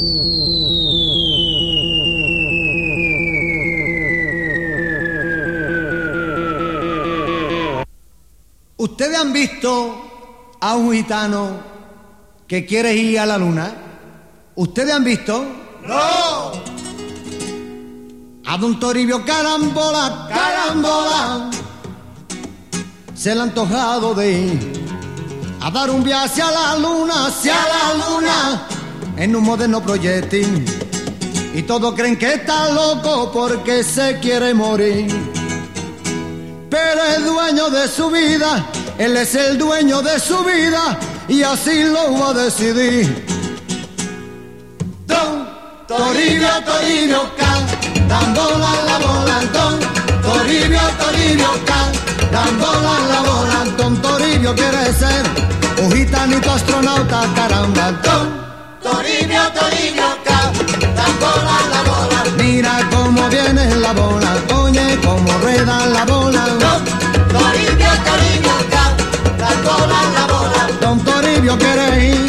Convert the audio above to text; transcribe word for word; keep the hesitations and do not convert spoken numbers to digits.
¿Ustedes han visto a un gitano que quiere ir a la luna? ¿Ustedes han visto? ¡No! A don Toribio carambola, carambola, se le ha antojado de ir a dar un viaje hacia la luna, hacia la luna, en un moderno proyectil. Y todos creen que está loco porque se quiere morir. Pero es dueño de su vida, él es el dueño de su vida y así lo va a decidir. Don Toribio, Toribio, cantándola la bola, don Toribio, Toribio, cantándola la bola, don Toribio quiere ser un gitanito astronauta, caramba, don Toribio, Toribio, cantándola la bola. Mira cómo viene la bola, oye cómo rueda la bola. Don Toribio, Toribio, cantándola la bola. Don Toribio quiere ir